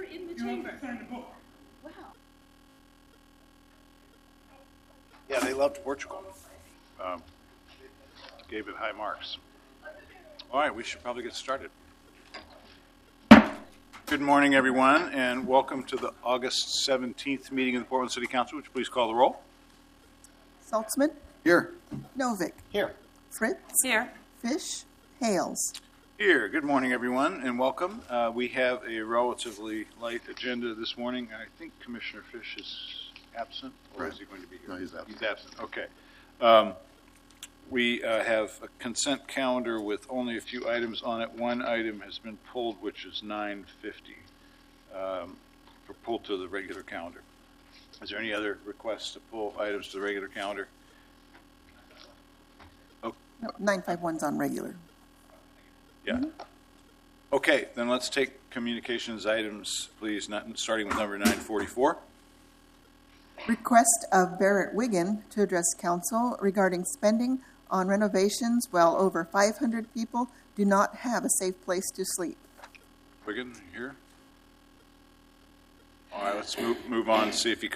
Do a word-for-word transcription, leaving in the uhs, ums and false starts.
in the You chamber. have to sign the book. Wow. Yeah, they loved Portugal. Um, gave it high marks. All right, we should probably get started. Good morning, everyone, and welcome to the August seventeenth meeting of the Portland City Council. Would you please call the roll? Saltzman, Here. Novick, Here. Fritz, Here. Fish, Hales. Here. Good morning, everyone, and welcome. Uh, we have a relatively light agenda this morning. I think Commissioner Fish is absent, or Right. is he going to be here? No, he's absent. He's absent. Okay. Um, we uh, have a consent calendar with only a few items on it. One item has been pulled, which is nine fifty, um, for pulled to the regular calendar. Is there any other requests to pull items to the regular calendar? No, nine five one's on regular. Yeah. Okay, then let's take communications items, please, not, starting with number nine forty-four. Request of Barrett Wiggin to address council regarding spending on renovations while over five hundred people do not have a safe place to sleep. Wiggin, here? All right, let's move, move on, see if he